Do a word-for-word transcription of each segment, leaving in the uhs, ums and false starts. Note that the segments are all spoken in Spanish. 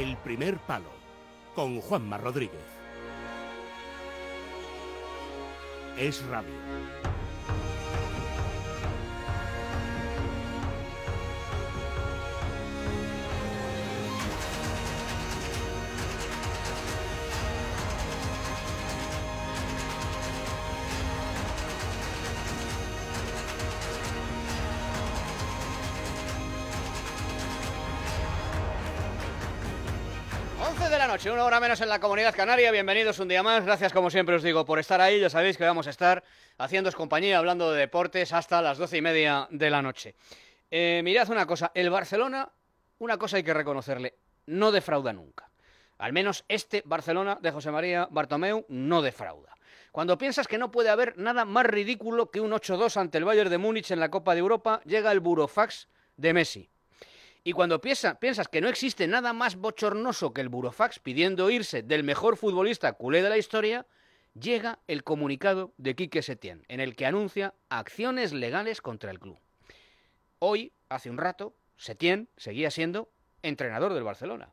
El primer palo, con Juanma Rodríguez. Es Radio. de la noche, una hora menos en la Comunidad Canaria. Bienvenidos un día más. Gracias, como siempre os digo, por estar ahí. Ya sabéis que vamos a estar haciéndoos compañía, hablando de deportes hasta las doce y media de la noche. Eh, mirad una cosa, el Barcelona, una cosa hay que reconocerle, no defrauda nunca. Al menos este Barcelona de José María Bartomeu no defrauda. Cuando piensas que no puede haber nada más ridículo que un ocho dos ante el Bayern de Múnich en la Copa de Europa, llega el burofax de Messi. Y cuando piensa, piensas que no existe nada más bochornoso que el burofax pidiendo irse del mejor futbolista culé de la historia, llega el comunicado de Quique Setién, en el que anuncia acciones legales contra el club. Hoy, hace un rato, Setién seguía siendo entrenador del Barcelona.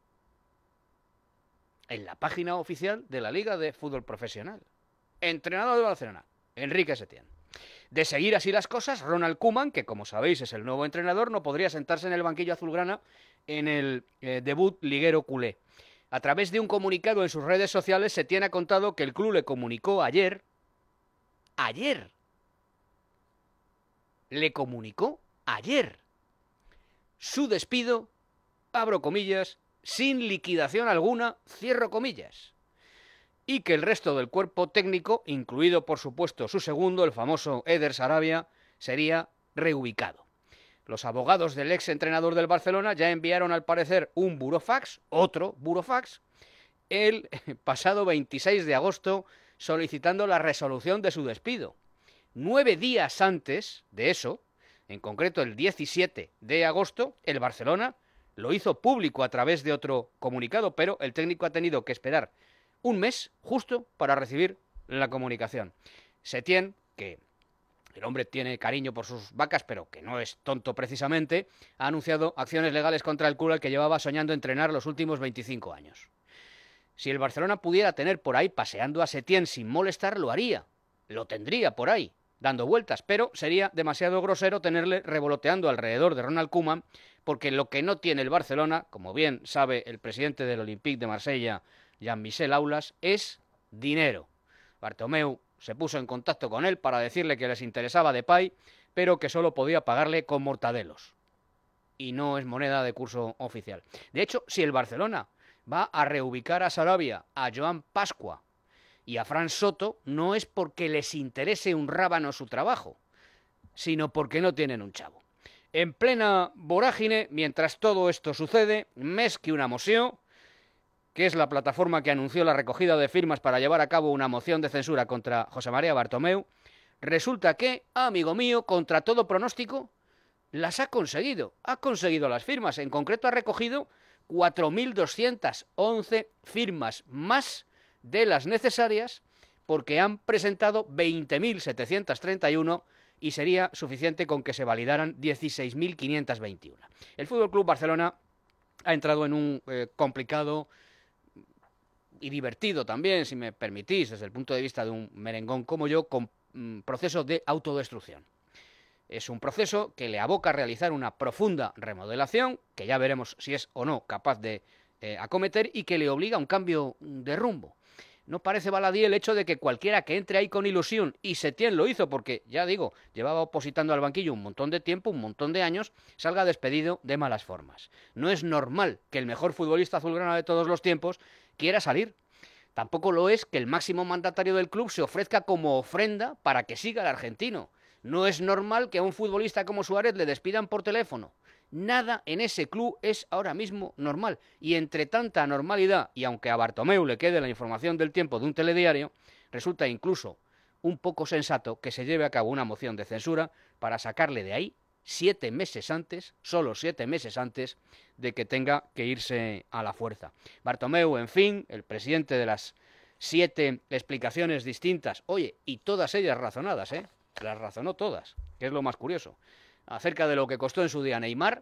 En la página oficial de la Liga de Fútbol Profesional. Entrenador del Barcelona, Enrique Setién. De seguir así las cosas, Ronald Koeman, que como sabéis es el nuevo entrenador, no podría sentarse en el banquillo azulgrana en el eh, debut liguero culé. A través de un comunicado en sus redes sociales, Setién ha contado que el club le comunicó ayer, ayer, le comunicó ayer, su despido, abro comillas, sin liquidación alguna, cierro comillas. Y que el resto del cuerpo técnico, incluido por supuesto su segundo, el famoso Eder Sarabia, sería reubicado. Los abogados del ex entrenador del Barcelona ya enviaron al parecer un burofax, otro burofax, el pasado veintiséis de agosto solicitando la resolución de su despido. Nueve días antes de eso, en concreto el diecisiete de agosto, el Barcelona lo hizo público a través de otro comunicado, pero el técnico ha tenido que esperar un mes justo para recibir la comunicación. Setién, que el hombre tiene cariño por sus vacas, pero que no es tonto precisamente, ha anunciado acciones legales contra el club al que llevaba soñando entrenar los últimos veinticinco años. Si el Barcelona pudiera tener por ahí paseando a Setién sin molestar, lo haría. Lo tendría por ahí, dando vueltas, pero sería demasiado grosero tenerle revoloteando alrededor de Ronald Koeman, porque lo que no tiene el Barcelona, como bien sabe el presidente del Olympique de Marsella, Jean-Michel Aulas, es dinero. Bartomeu se puso en contacto con él para decirle que les interesaba Depay, pero que solo podía pagarle con mortadelos. Y no es moneda de curso oficial. De hecho, si el Barcelona va a reubicar a Sarabia, a Joan Pascua y a Fran Soto, no es porque les interese un rábano su trabajo, sino porque no tienen un chavo. En plena vorágine, mientras todo esto sucede, Més que una moció, que es la plataforma que anunció la recogida de firmas para llevar a cabo una moción de censura contra José María Bartomeu, resulta que, amigo mío, contra todo pronóstico, las ha conseguido. Ha conseguido las firmas. En concreto ha recogido cuatro mil doscientas once firmas más de las necesarias, porque han presentado veinte mil setecientos treinta y uno y sería suficiente con que se validaran dieciséis mil quinientos veintiuno. El F C Barcelona ha entrado en un eh, complicado y divertido también, si me permitís, desde el punto de vista de un merengón como yo, con mm, proceso de autodestrucción. Es un proceso que le aboca a realizar una profunda remodelación, que ya veremos si es o no capaz de eh, acometer, y que le obliga a un cambio de rumbo. No parece baladí el hecho de que cualquiera que entre ahí con ilusión, y Setién lo hizo porque, ya digo, llevaba opositando al banquillo un montón de tiempo, un montón de años, salga despedido de malas formas. No es normal que el mejor futbolista azulgrana de todos los tiempos quiera salir. Tampoco lo es que el máximo mandatario del club se ofrezca como ofrenda para que siga el argentino. No es normal que a un futbolista como Suárez le despidan por teléfono. Nada en ese club es ahora mismo normal. Y entre tanta anormalidad, y aunque a Bartomeu le quede la información del tiempo de un telediario, resulta incluso un poco sensato que se lleve a cabo una moción de censura para sacarle de ahí siete meses antes, solo siete meses antes, de que tenga que irse a la fuerza. Bartomeu, en fin, el presidente de las siete explicaciones distintas, oye, y todas ellas razonadas, ¿eh? Las razonó todas, que es lo más curioso, acerca de lo que costó en su día Neymar,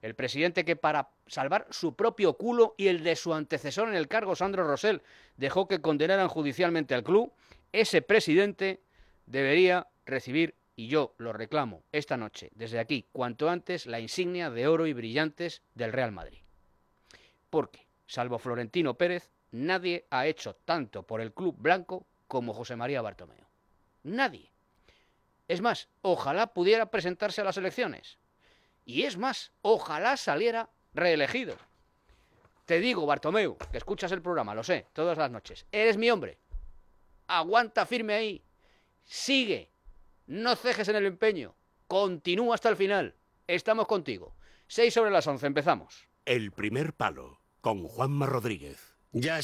El presidente que para salvar su propio culo y el de su antecesor en el cargo, Sandro Rosell, dejó que condenaran judicialmente al club, ese presidente debería recibir, y yo lo reclamo esta noche, desde aquí, cuanto antes, la insignia de oro y brillantes del Real Madrid. Porque, salvo Florentino Pérez, nadie ha hecho tanto por el club blanco como José María Bartomeu. Nadie. Es más, ojalá pudiera presentarse a las elecciones. Y es más, ojalá saliera reelegido. Te digo, Bartomeu, que escuchas el programa, lo sé, todas las noches. Eres mi hombre. Aguanta firme ahí. Sigue. No cejes en el empeño. Continúa hasta el final. Estamos contigo. seis sobre las once, empezamos. El primer palo, con Juanma Rodríguez. Ya